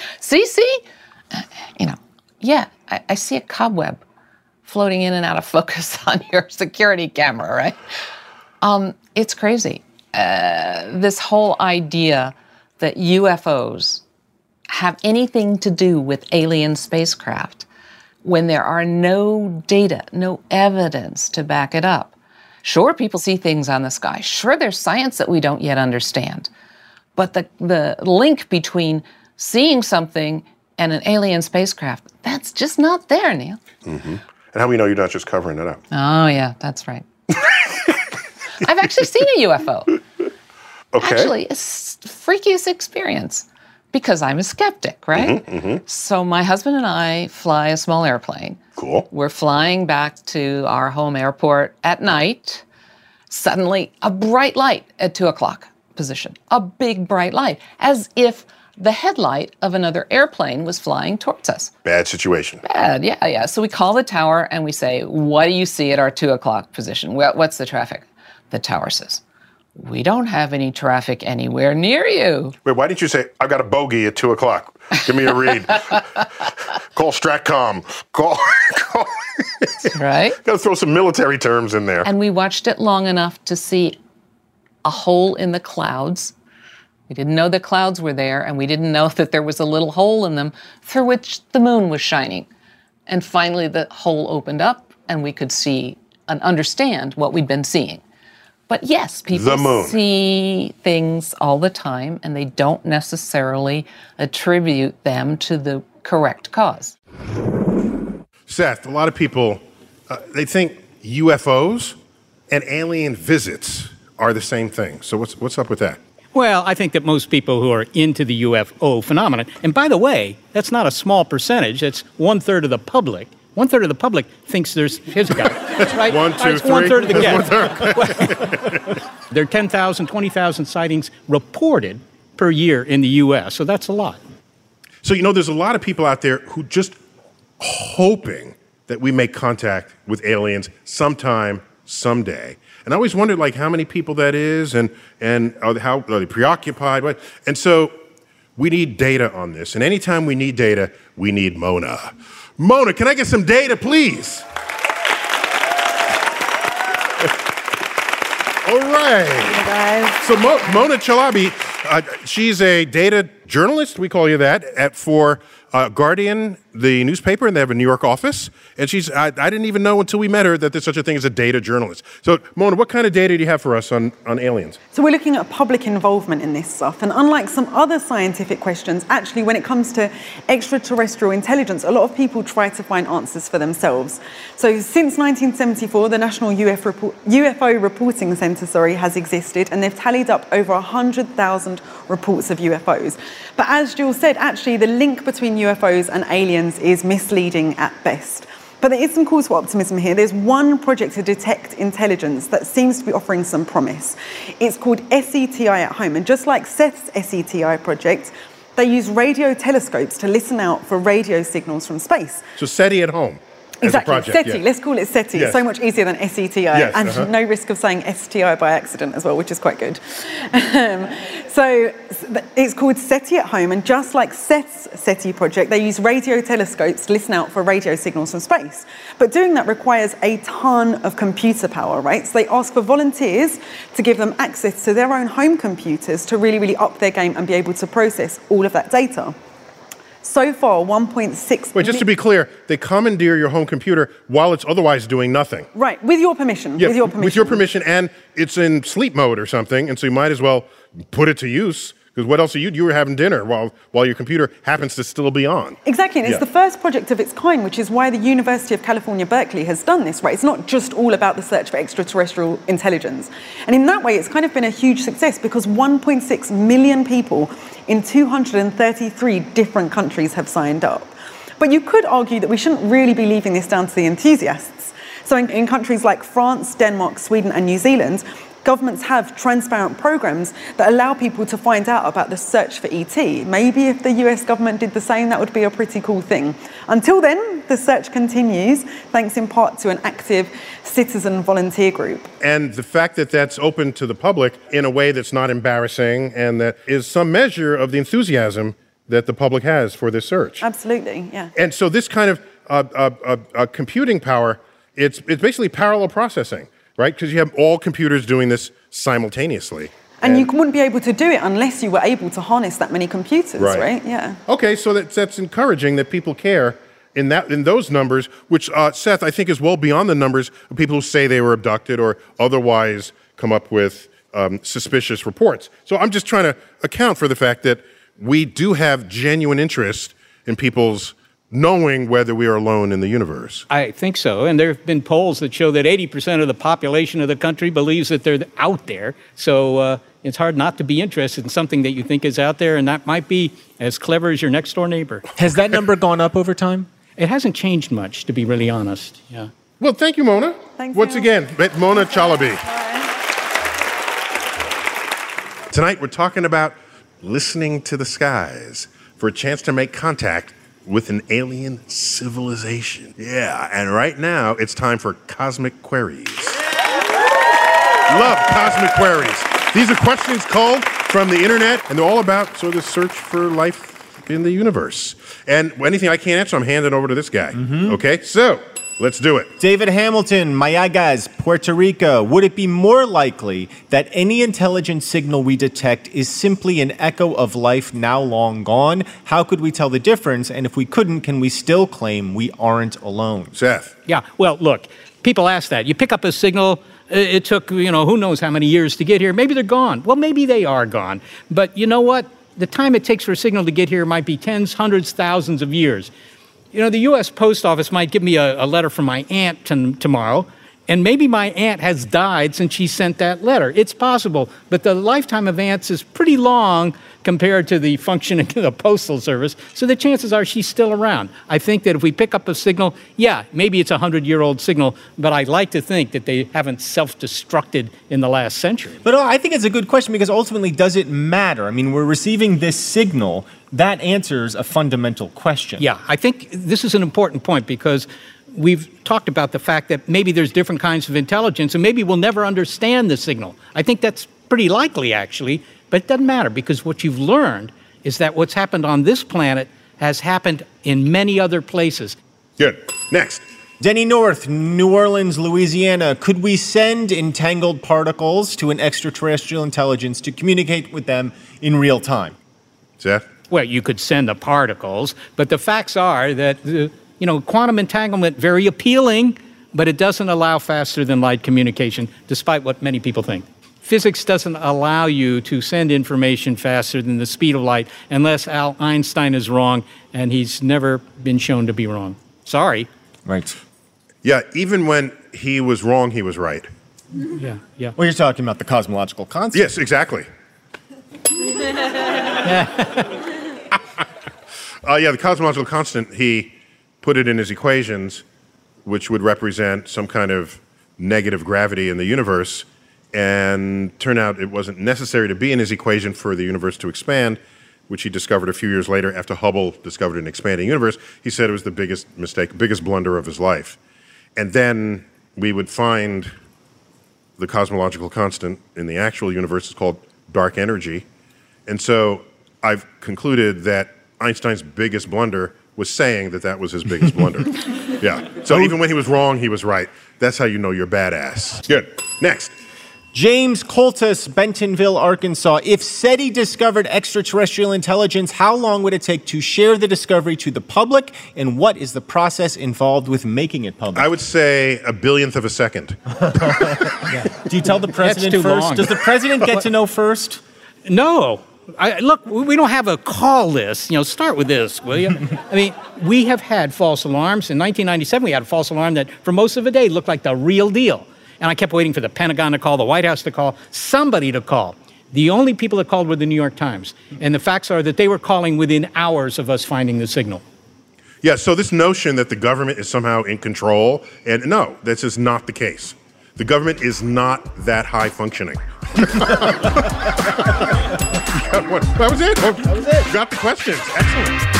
I see a cobweb floating in and out of focus on your security camera, right? It's crazy. This whole idea that UFOs have anything to do with alien spacecraft when there are no data, no evidence to back it up. Sure, people see things on the sky. Sure, there's science that we don't yet understand. But the link between seeing something and an alien spacecraft, that's just not there, Neil. Mm-hmm. And how do we know you're not just covering it up? Oh, yeah, that's right. I've actually seen a UFO. Okay. Actually, it's the freakiest experience because I'm a skeptic, right? So my husband and I fly a small airplane. Cool. We're flying back to our home airport at night. Suddenly, a bright light at 2 o'clock position. A big bright light, as if the headlight of another airplane was flying towards us. Bad situation. Bad, yeah. So we call the tower and we say, what do you see at our 2 o'clock position? What's the traffic? The tower says, we don't have any traffic anywhere near you. Wait, why didn't you say, I've got a bogey at 2 o'clock? Give me a read. Call Stratcom. Call. Right? Got to throw some military terms in there. And we watched it long enough to see a hole in the clouds. We didn't know the clouds were there, and we didn't know that there was a little hole in them through which the moon was shining. And finally, the hole opened up, and we could see and understand what we'd been seeing. But yes, people see things all the time, and they don't necessarily attribute them to the correct cause. Seth, a lot of people, they think UFOs and alien visits are the same thing. So what's up with that? Well, I think that most people who are into the UFO phenomenon, and by the way, that's not a small percentage, it's 1/3 of the public. 1/3 of the public thinks here's a guy. That's right. 1, 2, 3. It's 1/3 of the guests. There are 10,000, 20,000 sightings reported per year in the U.S., so that's a lot. So, there's a lot of people out there who just hoping that we make contact with aliens sometime, someday. And I always wondered, how many people that is and how are they preoccupied? And so we need data on this. And anytime we need data, we need Mona. Mona, can I get some data, please? All right. Hey, guys. So Mona Chalabi, she's a data journalist, we call you that, for Guardian, the newspaper, and they have a New York office. And I didn't even know until we met her that there's such a thing as a data journalist. So, Mona, what kind of data do you have for us on aliens? So we're looking at public involvement in this stuff. And unlike some other scientific questions, actually, when it comes to extraterrestrial intelligence, a lot of people try to find answers for themselves. So since 1974, the National UFO Reporting Centre, has existed, and they've tallied up over 100,000 reports of UFOs. But as Jill said, actually, the link between UFOs and aliens is misleading at best. But there is some cause for optimism here. There's one project to detect intelligence that seems to be offering some promise. It's called SETI at Home. And just like Seth's SETI project, they use radio telescopes to listen out for radio signals from space. So SETI at Home. Exactly, as a project. SETI. Yeah. Let's call it SETI. Yes. It's so much easier than SETI, Yes, and no risk of saying STI by accident as well, which is quite good. So it's called SETI at Home, and just like Seth's SETI project, they use radio telescopes to listen out for radio signals from space. But doing that requires a ton of computer power, right? So they ask for volunteers to give them access to their own home computers to really, really up their game and be able to process all of that data. So far, 1.6... Wait, just to be clear, they commandeer your home computer while it's otherwise doing nothing. Right, with your permission. Yeah, with your permission. with your permission, and it's in sleep mode or something, and so you might as well put it to use, because what else are you were having dinner while your computer happens to still be on. Exactly, and it's the first project of its kind, which is why the University of California, Berkeley has done this, right? It's not just all about the search for extraterrestrial intelligence. And in that way, it's kind of been a huge success because 1.6 million people in 233 different countries have signed up. But you could argue that we shouldn't really be leaving this down to the enthusiasts. So in countries like France, Denmark, Sweden, and New Zealand, governments have transparent programs that allow people to find out about the search for ET. Maybe if the US government did the same, that would be a pretty cool thing. Until then, the search continues, thanks in part to an active citizen volunteer group. And the fact that that's open to the public in a way that's not embarrassing and that is some measure of the enthusiasm that the public has for this search. Absolutely, yeah. And so this kind of computing power, it's basically parallel processing, right? Because you have all computers doing this simultaneously. And you wouldn't be able to do it unless you were able to harness that many computers, right? Yeah. Okay, so that's encouraging that people care in those numbers, which, Seth, I think is well beyond the numbers of people who say they were abducted or otherwise come up with suspicious reports. So I'm just trying to account for the fact that we do have genuine interest in people's knowing whether we are alone in the universe. I think so. And there have been polls that show that 80% of the population of the country believes that they're out there. So it's hard not to be interested in something that you think is out there, and that might be as clever as your next-door neighbor. Has that number gone up over time? It hasn't changed much, to be really honest. Yeah. Well, thank you, Mona. Thanks, Once Neil. again, Mona Chalabi. Tonight, we're talking about listening to the skies for a chance to make contact with an alien civilization. Yeah, and right now, it's time for Cosmic Queries. Love Cosmic Queries. These are questions culled from the internet, and they're all about sort of the search for life in the universe. And anything I can't answer, I'm handing over to this guy. Okay, so let's do it. David Hamilton, Mayagas, Puerto Rico. Would it be more likely that any intelligent signal we detect is simply an echo of life now long gone? How could we tell the difference? And if we couldn't, can we still claim we aren't alone? Seth. Yeah, well, look, people ask that. You pick up a signal, it took, who knows how many years to get here. Maybe they're gone. Well, maybe they are gone. But you know what? The time it takes for a signal to get here might be tens, hundreds, thousands of years. The U.S. Post Office might give me a letter from my aunt tomorrow, and maybe my aunt has died since she sent that letter. It's possible, but the lifetime of ants is pretty long compared to the functioning of the Postal Service, so the chances are she's still around. I think that if we pick up a signal, yeah, maybe it's a 100-year-old signal, but I like to think that they haven't self-destructed in the last century. But I think it's a good question because ultimately, does it matter? I mean, we're receiving this signal. That answers a fundamental question. Yeah, I think this is an important point because we've talked about the fact that maybe there's different kinds of intelligence and maybe we'll never understand the signal. I think that's pretty likely, actually, but it doesn't matter because what you've learned is that what's happened on this planet has happened in many other places. Good. Next. Denny North, New Orleans, Louisiana. Could we send entangled particles to an extraterrestrial intelligence to communicate with them in real time? Seth? Well, you could send the particles, but the facts are that, quantum entanglement, very appealing, but it doesn't allow faster than light communication, despite what many people think. Physics doesn't allow you to send information faster than the speed of light unless Al Einstein is wrong, and he's never been shown to be wrong. Sorry. Right. Yeah, even when he was wrong, he was right. Yeah. Well, you're talking about the cosmological constant. Yes, exactly. The cosmological constant, he put it in his equations, which would represent some kind of negative gravity in the universe, and turned out it wasn't necessary to be in his equation for the universe to expand. which he discovered a few years later after Hubble discovered an expanding universe, he said it was the biggest mistake, biggest blunder of his life. And then we would find the cosmological constant in the actual universe is called dark energy. And so I've concluded that Einstein's biggest blunder was saying that that was his biggest blunder. Yeah. So even when he was wrong, he was right. That's how you know you're badass. Good. Next. James Coltus, Bentonville, Arkansas. If SETI discovered extraterrestrial intelligence, how long would it take to share the discovery to the public, and what is the process involved with making it public? I would say a billionth of a second. Do you tell the president first? Long. Does the president get to know first? No. Look, we don't have a call list. Start with this, will you? I mean, we have had false alarms. In 1997, we had a false alarm that for most of the day looked like the real deal. And I kept waiting for the Pentagon to call, the White House to call, somebody to call. The only people that called were the New York Times. And the facts are that they were calling within hours of us finding the signal. Yeah, so this notion that the government is somehow in control, and no, this is not the case. The government is not that high functioning. That was it. That was it. You got the questions. Excellent.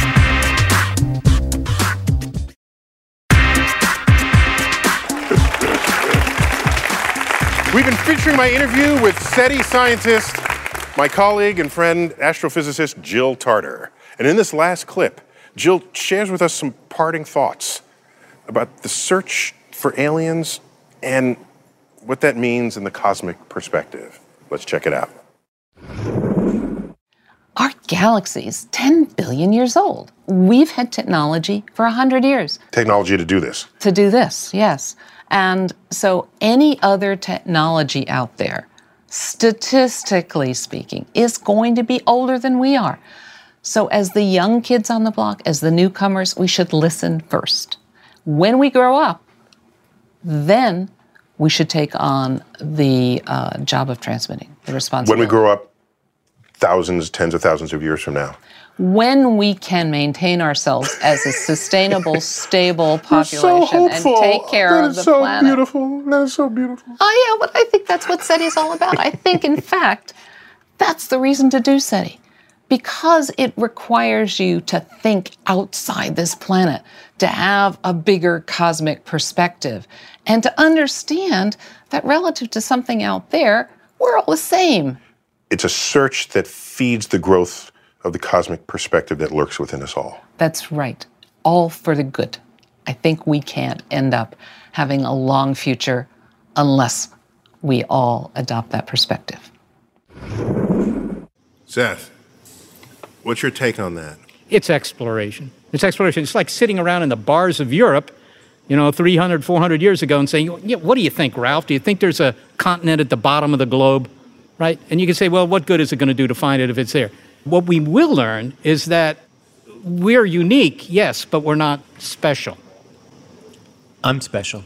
We've been featuring my interview with SETI scientist, my colleague and friend, astrophysicist Jill Tarter. And in this last clip, Jill shares with us some parting thoughts about the search for aliens and what that means in the cosmic perspective. Let's check it out. Our galaxy is 10 billion years old. We've had technology for 100 years. Technology to do this. To do this, yes. And so any other technology out there, statistically speaking, is going to be older than we are. So as the young kids on the block, as the newcomers, we should listen first. When we grow up, then we should take on the job of transmitting, the responsibility. When we grow up, thousands, tens of thousands of years from now. When we can maintain ourselves as a sustainable, stable population and take care of the planet. That is so beautiful. That is so beautiful. Oh, yeah, but I think that's what SETI is all about. I think, in fact, that's the reason to do SETI. Because it requires you to think outside this planet, to have a bigger cosmic perspective, and to understand that relative to something out there, we're all the same. It's a search that feeds the growth of the cosmic perspective that lurks within us all. That's right. All for the good. I think we can't end up having a long future unless we all adopt that perspective. Seth, what's your take on that? It's exploration. It's exploration. It's like sitting around in the bars of Europe, 300, 400 years ago and saying, what do you think, Ralph? Do you think there's a continent at the bottom of the globe? Right? And you can say, well, what good is it going to do to find it if it's there? What we will learn is that we're unique, yes, but we're not special. I'm special.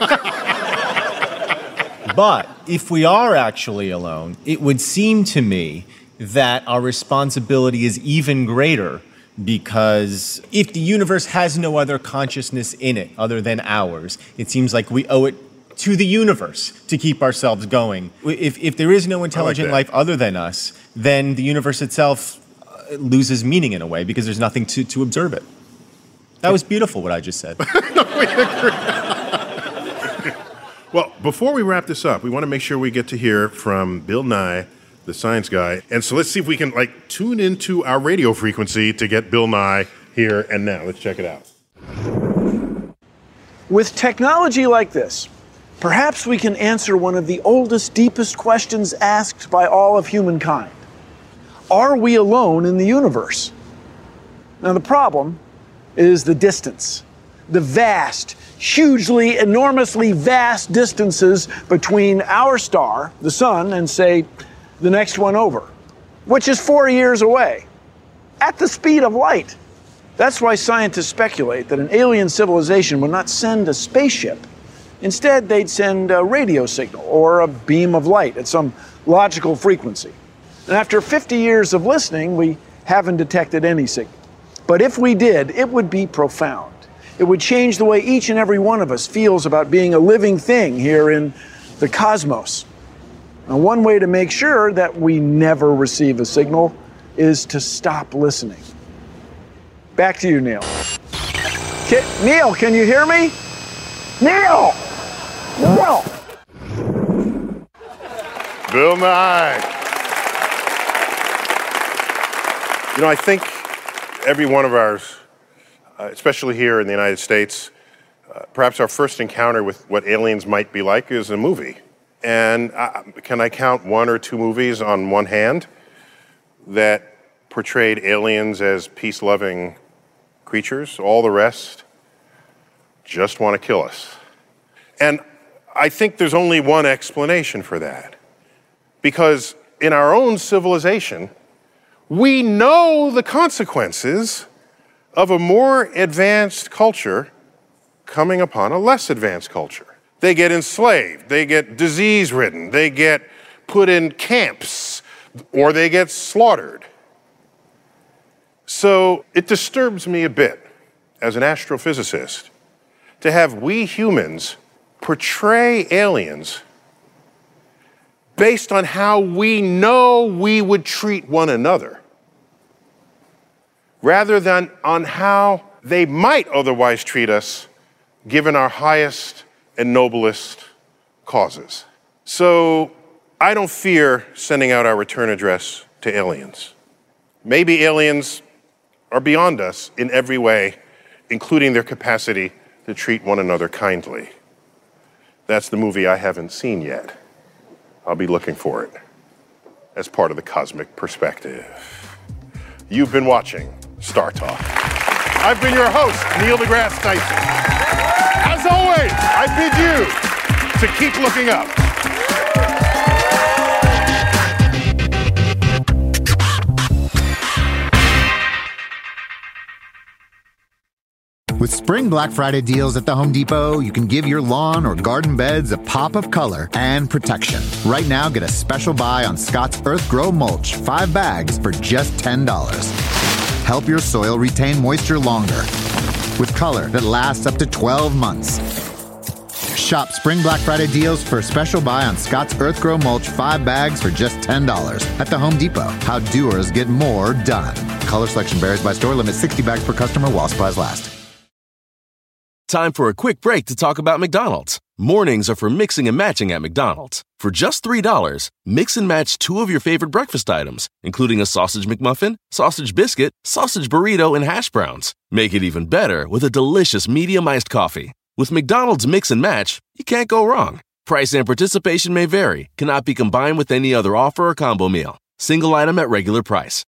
But if we are actually alone, it would seem to me that our responsibility is even greater, because if the universe has no other consciousness in it other than ours, it seems like we owe it to the universe to keep ourselves going. If there is no intelligent life other than us, then the universe itself loses meaning in a way, because there's nothing to observe it. That was beautiful, what I just said. Well, before we wrap this up, we want to make sure we get to hear from Bill Nye, the science guy. And so let's see if we can tune into our radio frequency to get Bill Nye here and now. Let's check it out. With technology like this, perhaps we can answer one of the oldest, deepest questions asked by all of humankind. Are we alone in the universe? Now, the problem is the distance. The vast, hugely, enormously vast distances between our star, the sun, and, say, the next one over, which is 4 years away, at the speed of light. That's why scientists speculate that an alien civilization would not send a spaceship. Instead, they'd send a radio signal or a beam of light at some logical frequency. And after 50 years of listening, we haven't detected any signal. But if we did, it would be profound. It would change the way each and every one of us feels about being a living thing here in the cosmos. Now, one way to make sure that we never receive a signal is to stop listening. Back to you, Neil. Neil, can you hear me? Neil! Neil! Bill Nye. You know, I think every one of ours, especially here in the United States, perhaps our first encounter with what aliens might be like is a movie. And can I count one or two movies on one hand that portrayed aliens as peace-loving creatures? All the rest just want to kill us. And I think there's only one explanation for that. Because in our own civilization, we know the consequences of a more advanced culture coming upon a less advanced culture. They get enslaved, they get disease-ridden, they get put in camps, or they get slaughtered. So it disturbs me a bit, as an astrophysicist, to have we humans portray aliens based on how we know we would treat one another, rather than on how they might otherwise treat us given our highest and noblest causes. So I don't fear sending out our return address to aliens. Maybe aliens are beyond us in every way, including their capacity to treat one another kindly. That's the movie I haven't seen yet. I'll be looking for it as part of the cosmic perspective. You've been watching Star Talk. I've been your host, Neil deGrasse Tyson. As always, I bid you to keep looking up. With Spring Black Friday deals at the Home Depot, you can give your lawn or garden beds a pop of color and protection. Right now, get a special buy on Scott's Earth Grow Mulch, 5 bags for just $10. Help your soil retain moisture longer with color that lasts up to 12 months. Shop Spring Black Friday deals for a special buy on Scott's Earth Grow Mulch, 5 bags for just $10 at the Home Depot. How doers get more done. Color selection varies by store. Limit 60 bags per customer while supplies last. Time for a quick break to talk about McDonald's. Mornings are for mixing and matching at McDonald's. For just $3, mix and match 2 of your favorite breakfast items, including a sausage McMuffin, sausage biscuit, sausage burrito, and hash browns. Make it even better with a delicious medium iced coffee. With McDonald's Mix and Match, you can't go wrong. Price and participation may vary, cannot be combined with any other offer or combo meal. Single item at regular price.